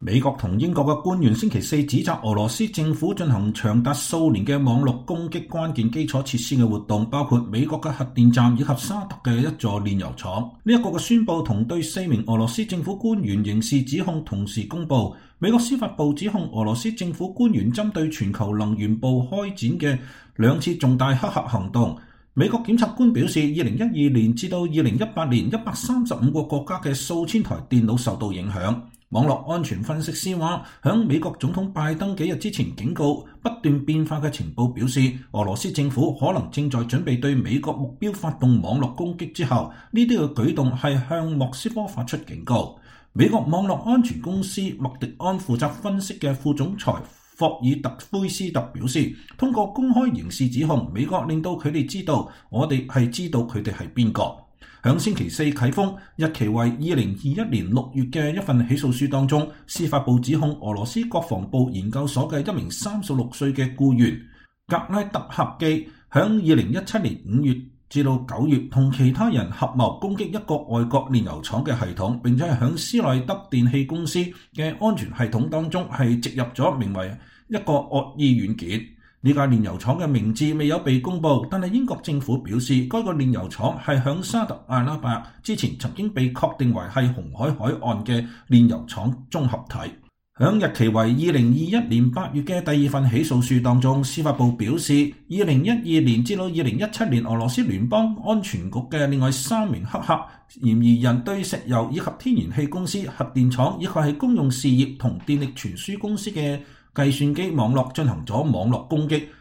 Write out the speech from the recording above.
美國同英國嘅官員星期四指責俄羅斯政府進行長達數年嘅網絡攻擊關鍵基礎設施嘅活動，包括美國嘅核電站以及沙特嘅一座煉油廠。呢一個嘅宣佈同對4名俄羅斯政府官員刑事指控同時公佈。美國司法部指控俄羅斯政府官員針對全球能源部開展嘅2次重大黑客行動。美國檢察官表示，2012年至到2018年135個國家嘅數千台電腦受到影響。網絡安全分析師話，響美國總統拜登幾日之前警告不斷變化嘅情報表示，俄羅斯政府可能正在準備對美國目標發動網絡攻擊之後，呢啲嘅舉動係向莫斯科發出警告。美國網絡安全公司麥迪安負責分析嘅副總裁霍爾特菲斯特表示，通過公開刑事指控，美國令到佢哋知道我哋係知道佢哋係邊個。響星期四啟封，日期為2021年6月嘅一份起訴書當中，司法部指控俄羅斯國防部研究所嘅一名36歲嘅僱員格拉德克基，響2017年5月至到9月同其他人合謀攻擊一個外國煉油廠嘅系統，並且係響施耐德電氣公司嘅安全系統當中係植入咗名為一個惡意軟件。呢間煉油廠嘅名字未有被公佈，但係英國政府表示，該個煉油廠係響沙特阿拉伯之前曾經被確定為係紅海海岸嘅煉油廠綜合體。響日期為2021年8月嘅第二份起訴書當中，司法部表示，2012年至到2017年，俄羅斯聯邦安全局嘅另外3名黑客嫌疑人對石油以及天然氣公司、核電廠以及係公用事業同電力傳輸公司嘅計算機網絡進行咗網絡攻擊，